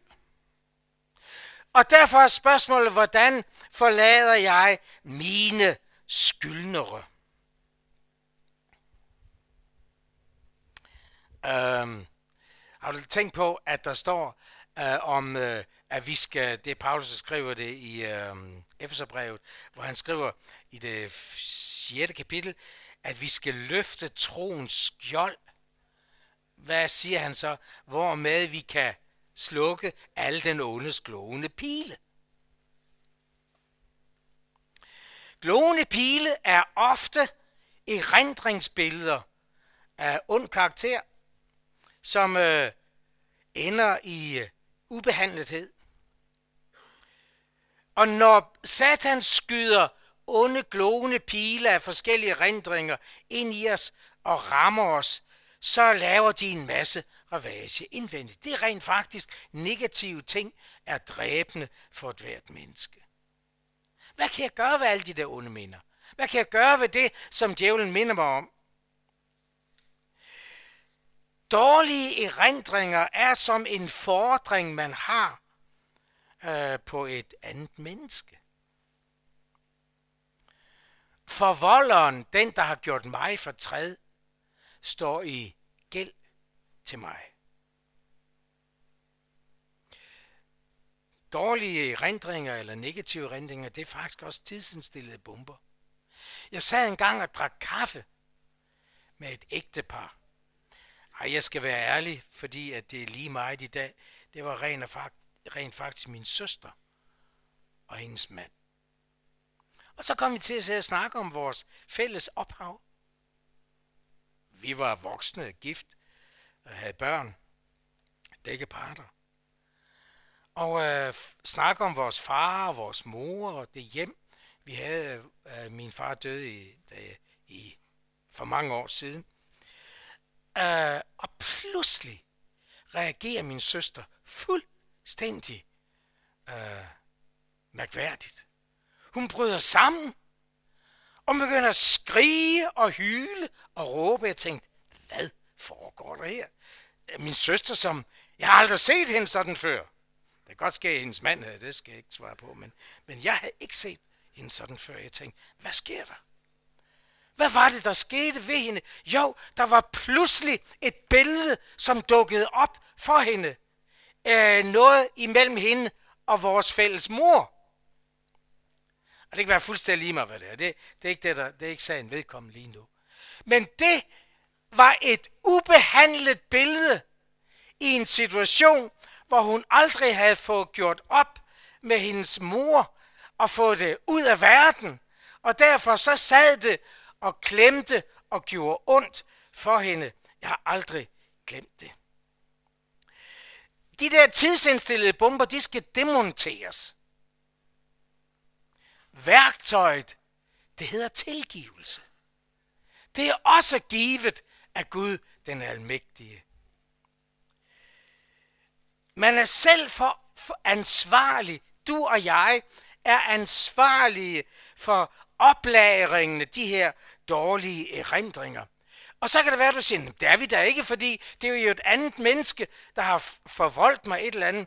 Og derfor er spørgsmålet, hvordan forlader jeg mine skyldnere? Har du tænkt på, at der står om, at vi skal, det Paulus skriver det i Efeserbrevet, hvor han skriver i det 6. kapitel, at vi skal løfte troens skjold. Hvad siger han så? Hvormed vi kan slukke al den ondes glående pile. Glående pile er ofte erindringsbilleder af ond karakter, som ender i ubehandlethed. Og når Satan skyder onde, glående pile af forskellige erindringer ind i os og rammer os, så laver de en masse ravage indvendigt. Det er rent faktisk negative ting, er dræbende for et hvert menneske. Hvad kan jeg gøre ved alle de der onde minder? Hvad kan jeg gøre ved det, som djævlen minder mig om? Dårlige erindringer er som en fordring, man har på et andet menneske. Forvolderen, den der har gjort mig fortræd, står i gæld til mig. Dårlige erindringer eller negative erindringer, det er faktisk også tidsindstillede bomber. Jeg sad engang og drak kaffe med et ægtepar. Jeg skal være ærlig, fordi at det er lige meget i dag. Det var rent faktisk min søster og hendes mand. Og så kom vi til at snakke om vores fælles ophav. Vi var voksne, gift og havde børn, begge parter. Og snakke om vores far og vores mor og det hjem, vi havde. Min far døde for mange år siden. Og pludselig reagerer min søster fuldstændig mærkværdigt. Hun bryder sammen og begynder at skrige og hyle og råbe. Jeg tænkte, hvad foregår der her? Min søster, som jeg har aldrig set hende sådan før. Det kan godt ske, at hendes mand havde det, skal jeg ikke svare på. Men jeg havde ikke set hende sådan før. Jeg tænkte, hvad sker der? Hvad var det, der skete ved hende? Jo, der var pludselig et billede, som dukkede op for hende. Noget imellem hende og vores fælles mor. Og det kan være fuldstændig lige meget, hvad det er. Det er ikke det er ikke sagen vedkommende lige nu. Men det var et ubehandlet billede i en situation, hvor hun aldrig havde fået gjort op med hendes mor og fået det ud af verden. Og derfor så sad det og klemte og gjorde ondt for hende. Jeg har aldrig glemt det. De der tidsindstillede bomber, de skal demonteres. Værktøjet, det hedder tilgivelse. Det er også givet af Gud, den almægtige. Man er selv for ansvarlig. Du og jeg er ansvarlige for oplagringen af de her dårlige erindringer. Og så kan det være, at du siger, det er vi da ikke, fordi det er jo et andet menneske, der har forvoldt mig et eller andet.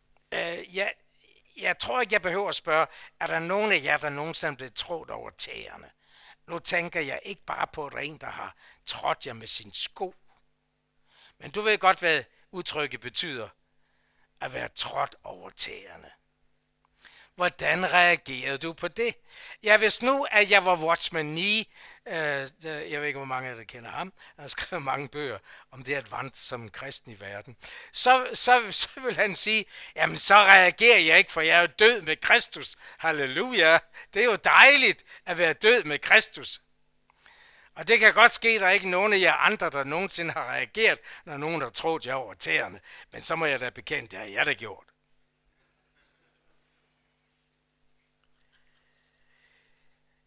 Jeg tror ikke, jeg behøver at spørge, er der nogen af jer, der nogensinde er blevet trådt over tæerne? Nu tænker jeg ikke bare på, at der er en, der har trådt jer med sin sko. Men du ved godt, hvad udtrykket betyder, at være trådt over tæerne. Hvordan reagerede du på det? Ja, hvis nu, at jeg var Watchman Nee, jeg ved ikke, hvor mange af jer, der kender ham, han har skrevet mange bøger om det at vandre som en kristen i verden, så vil han sige, jamen så reagerer jeg ikke, for jeg er jo død med Kristus. Halleluja! Det er jo dejligt at være død med Kristus. Og det kan godt ske, at der ikke er nogen af jer andre, der nogensinde har reageret, når nogen har troet jer over tæerne. Men så må jeg da bekende, det har jeg da gjort.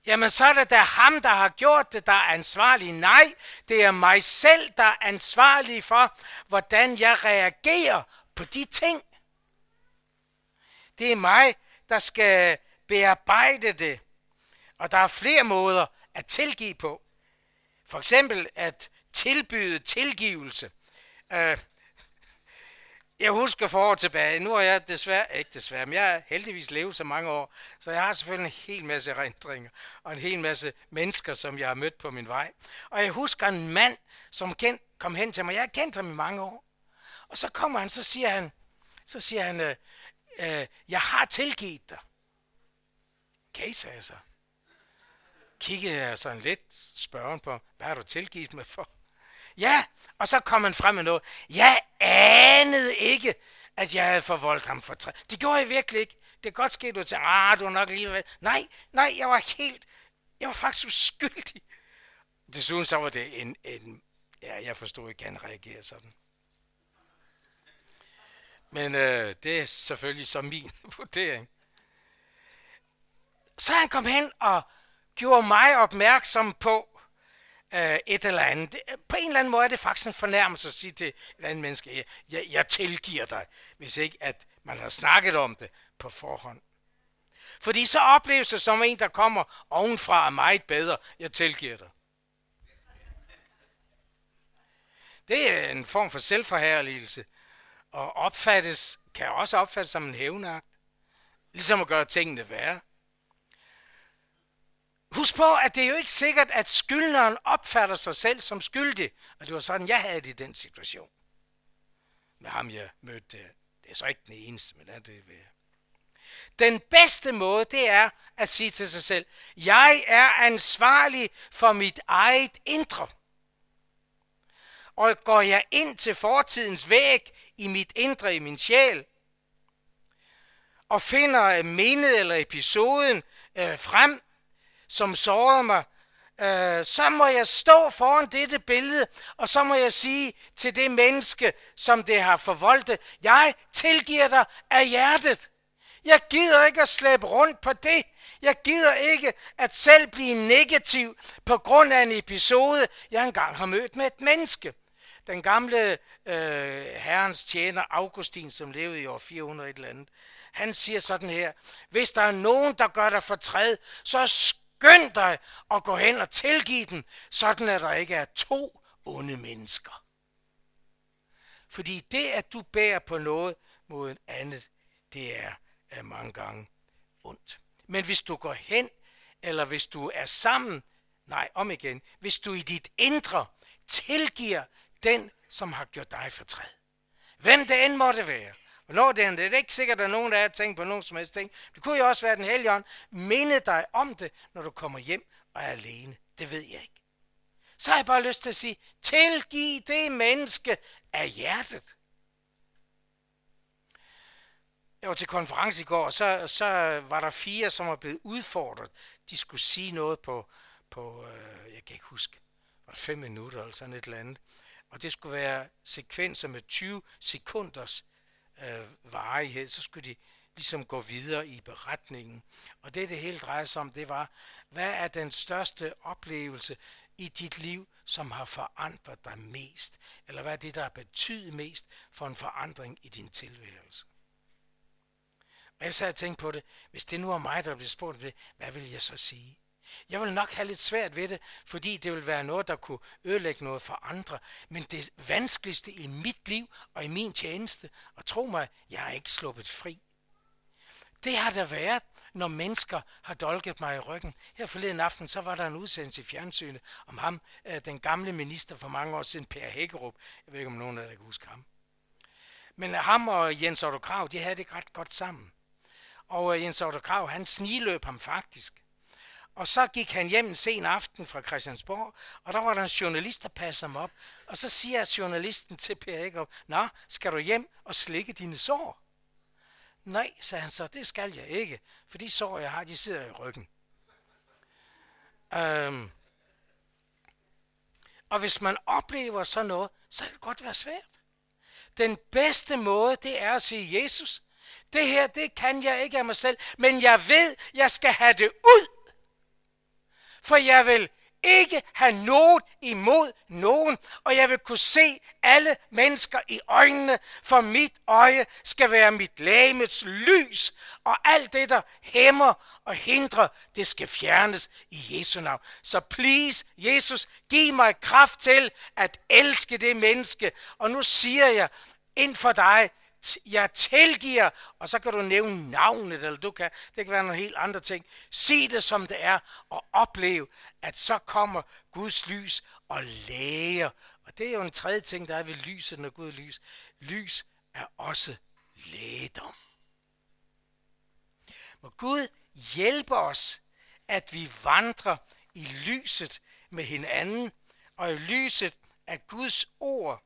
jamen så er det da ham, der har gjort det, der er ansvarlig. Nej, det er mig selv, der er ansvarlig for, hvordan jeg reagerer på de ting. Det er mig, der skal bearbejde det. Og der er flere måder at tilgive på. For eksempel at tilbyde tilgivelse. Jeg husker for år tilbage, nu har jeg men jeg har heldigvis levet så mange år, så jeg har selvfølgelig en hel masse erindringer, og en hel masse mennesker, som jeg har mødt på min vej. Og jeg husker en mand, som kom hen til mig, jeg har kendt ham i mange år, og så kommer han, så siger han, jeg har tilgivet dig. Okay, sagde jeg så. Kiggede jeg sådan lidt spørgen på, hvad har du tilgivet mig for? Ja, og så kom han frem med noget. Jeg anede ikke, at jeg havde forvoldt ham for træ. Det gjorde jeg virkelig ikke. Det er godt sket, du tænkte, du er nok lige ved. Nej, jeg var faktisk uskyldig. Desuden så var det jeg forstod ikke, at han reagerede sådan. Men det er selvfølgelig så min vurdering. Så han kom hen og gjorde mig opmærksom på et eller andet. På en eller anden måde er det faktisk en fornærmelse at sige til et andet menneske, jeg tilgiver dig, hvis ikke at man har snakket om det på forhånd. Fordi så opleves det som en, der kommer ovenfra, er meget bedre. Jeg tilgiver dig. Det er en form for selvforherligelse, og kan også opfattes som en hævnagt. Ligesom at gøre tingene værre. Husk på, at det er jo ikke sikkert, at skyldneren opfatter sig selv som skyldig. Og det var sådan, jeg havde det i den situation. Med ham, jeg mødte der. Det er så ikke den eneste, men det vil jeg. Den bedste måde, det er at sige til sig selv, jeg er ansvarlig for mit eget indre. Og går jeg ind til fortidens væg i mit indre, i min sjæl, og finder mindet eller episoden frem, som sårede mig, så må jeg stå foran dette billede, og så må jeg sige til det menneske, som det har forvoldt, jeg tilgiver dig af hjertet. Jeg gider ikke at slæbe rundt på det. Jeg gider ikke at selv blive negativ på grund af en episode, jeg engang har mødt med et menneske. Den gamle herrens tjener Augustin, som levede i år 400 et eller andet, han siger sådan her, hvis der er nogen, der gør dig fortræd, så skynd dig at gå hen og tilgive dem, sådan at der ikke er to onde mennesker. Fordi det, at du bærer på noget mod et andet, det er mange gange ondt. Men hvis du går hen, eller hvis du er sammen, hvis du i dit indre tilgiver den, som har gjort dig fortræd. Hvem det end måtte være. Hvornår det er ikke sikkert, at der er nogen, der har tænkt på nogen som helst ting. Det kunne jo også være den hellige ånd. Minde dig om det, når du kommer hjem og er alene. Det ved jeg ikke. Så har jeg bare lyst til at sige, tilgiv det menneske af hjertet. Jeg var til konference i går, og så var der 4, som var blevet udfordret. De skulle sige noget på jeg kan ikke huske, var det 5 minutter eller sådan et eller andet. Og det skulle være sekvenser med 20 sekunders varighed, så skulle de ligesom gå videre i beretningen. Og det hele drejer sig om, det var, hvad er den største oplevelse i dit liv, som har forandret dig mest? Eller hvad er det, der har betydet mest for en forandring i din tilværelse? Og jeg sad og tænkte på det, hvis det nu er mig, der bliver spurgt om det, hvad vil jeg så sige? Jeg vil nok have lidt svært ved det, fordi det vil være noget, der kunne ødelægge noget for andre. Men det vanskeligste i mit liv og i min tjeneste, og tro mig, jeg er ikke sluppet fri. Det har der været, når mennesker har dolket mig i ryggen. Her forleden aften, så var der en udsendelse i fjernsynet om ham, den gamle minister for mange år siden, Per Hækkerup. Jeg ved ikke, om nogen af jer kan huske ham. Men ham og Jens Otto Krag, de havde det ret godt sammen. Og Jens Otto Krag, han snigløb ham faktisk. Og så gik han hjem en sen aften fra Christiansborg, og der var der en journalist, der passede ham op. Og så siger journalisten til Per Hækkerup, nå, skal du hjem og slikke dine sår? Nej, sagde han så, det skal jeg ikke, for de sår, jeg har, de sidder i ryggen. Og hvis man oplever sådan noget, så kan det godt være svært. Den bedste måde, det er at sige, Jesus, det her, det kan jeg ikke af mig selv, men jeg ved, jeg skal have det ud. For jeg vil ikke have noget imod nogen, og jeg vil kunne se alle mennesker i øjnene, for mit øje skal være mit legemets lys, og alt det, der hæmmer og hindrer, det skal fjernes i Jesu navn. Så please, Jesus, giv mig kraft til at elske det menneske, og nu siger jeg ind for dig, jeg tilgiver, og så kan du nævne navnet, eller det kan være nogle helt andre ting. Sig det som det er, og opleve, at så kommer Guds lys og læger. Og det er jo en tredje ting, der er ved lyset, når Gud er lys. Lys er også lægedom. Må Gud hjælpe os, at vi vandrer i lyset med hinanden, og i lyset af Guds ord.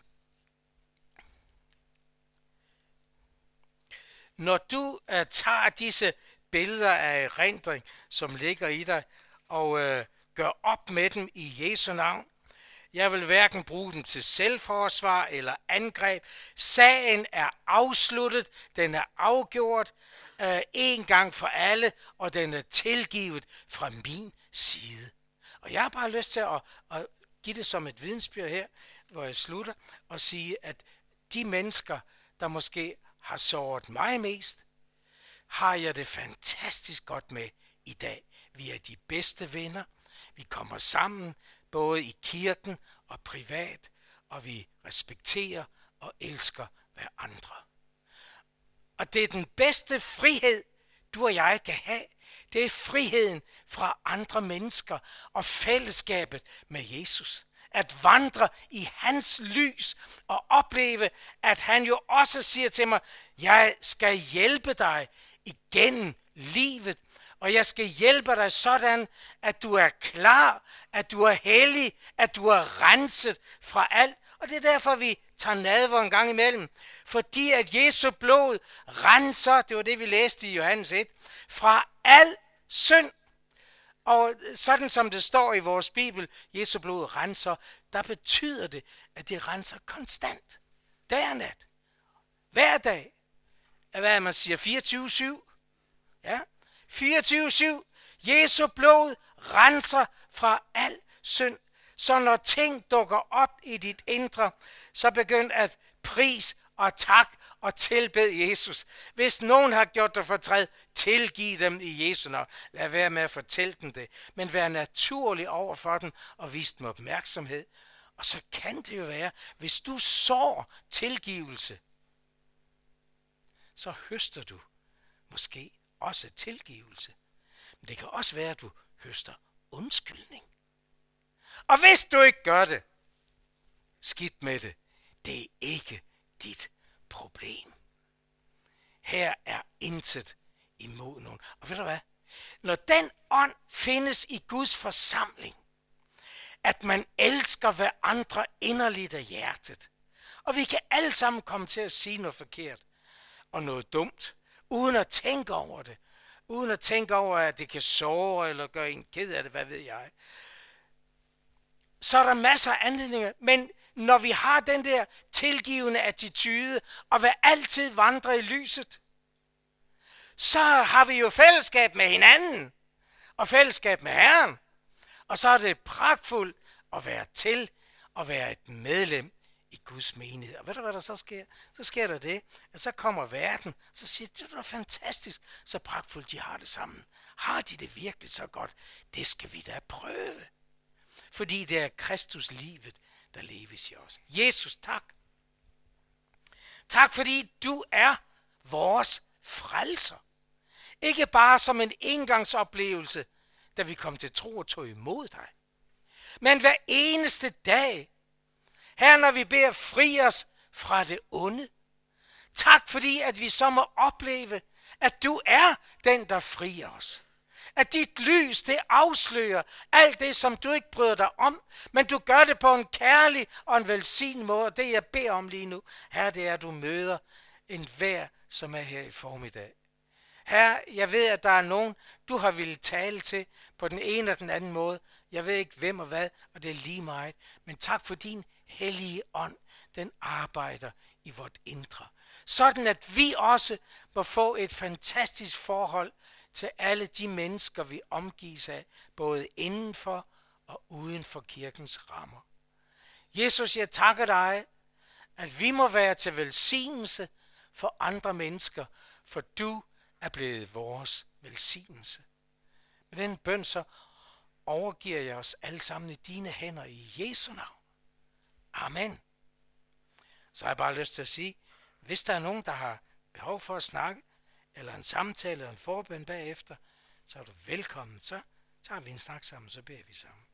Når du tager disse billeder af erindring, som ligger i dig, og gør op med dem i Jesu navn. Jeg vil hverken bruge dem til selvforsvar eller angreb. Sagen er afsluttet, den er afgjort en gang for alle, og den er tilgivet fra min side. Og jeg har bare lyst til at give det som et vidensbyrd her, hvor jeg slutter, og sige, at de mennesker, der måske har såret mig mest, har jeg det fantastisk godt med i dag. Vi er de bedste venner. Vi kommer sammen, både i kirken og privat, og vi respekterer og elsker hver andre. Og det er den bedste frihed, du og jeg kan have. Det er friheden fra andre mennesker og fællesskabet med Jesus. At vandre i hans lys og opleve, at han jo også siger til mig, jeg skal hjælpe dig igennem livet, og jeg skal hjælpe dig sådan, at du er klar, at du er hellig, at du er renset fra alt. Og det er derfor, vi tager nadver en gang imellem. Fordi at Jesu blod renser, det var det, vi læste i Johannes 1, fra al synd. Og sådan som det står i vores Bibel, Jesu blod renser, der betyder det, at det renser konstant. Dag og nat. Hver dag. Hvad man siger, 24/7. Ja, 24/7. Jesu blod renser fra al synd. Så når ting dukker op i dit indre, så begynd at pris og tak og tilbed Jesus. Hvis nogen har gjort dig fortræd, tilgiv dem i Jesu navn. Lad være med at fortælle dem det, men vær naturlig over for dem og vis dem opmærksomhed. Og så kan det jo være, hvis du sår tilgivelse, så høster du måske også tilgivelse. Men det kan også være, at du høster undskyldning. Og hvis du ikke gør det, skidt med det. Det er ikke dit problem. Her er intet imod nogen. Og ved du hvad? Når den ånd findes i Guds forsamling, at man elsker hver andre inderligt af hjertet, og vi kan alle sammen komme til at sige noget forkert og noget dumt, uden at tænke over det, uden at tænke over, at det kan såre eller gøre en ked af det, hvad ved jeg. Så er der masser af anledninger, men når vi har den der tilgivende attitude, og vil altid vandre i lyset, så har vi jo fællesskab med hinanden, og fællesskab med Herren. Og så er det pragtfuldt at være til, og være et medlem i Guds menighed. Og ved du, hvad der så sker? Så sker der det, at så kommer verden, så siger det er fantastisk, så pragtfuldt de har det sammen. Har de det virkelig så godt? Det skal vi da prøve. Fordi det er Kristus livet, der leves i os. Jesus, tak. Tak fordi du er vores frelser. Ikke bare som en engangsoplevelse, da vi kom til tro og tog imod dig. Men hver eneste dag. Her når vi beder fri os fra det onde. Tak fordi at vi så må opleve, at du er den, der frier os. At dit lys, det afslører alt det, som du ikke bryder dig om, men du gør det på en kærlig og en velsignet måde. Det jeg beder om lige nu, Herre, det er, at du møder enhver, som er her i formiddag. Herre, jeg ved, at der er nogen, du har ville tale til på den ene eller den anden måde. Jeg ved ikke hvem og hvad, og det er lige meget. Men tak for din hellige ånd, den arbejder i vort indre. Sådan at vi også må få et fantastisk forhold til alle de mennesker, vi omgives af, både indenfor og uden for kirkens rammer. Jesus, jeg takker dig, at vi må være til velsignelse for andre mennesker, for du er blevet vores velsignelse. Med den bøn så overgiver jeg os alle sammen i dine hænder i Jesu navn. Amen. Så har jeg bare lyst til at sige, hvis der er nogen, der har behov for at snakke, eller en samtale eller en forbøn bagefter, så er du velkommen. Så tager vi en snak sammen, så beder vi sammen.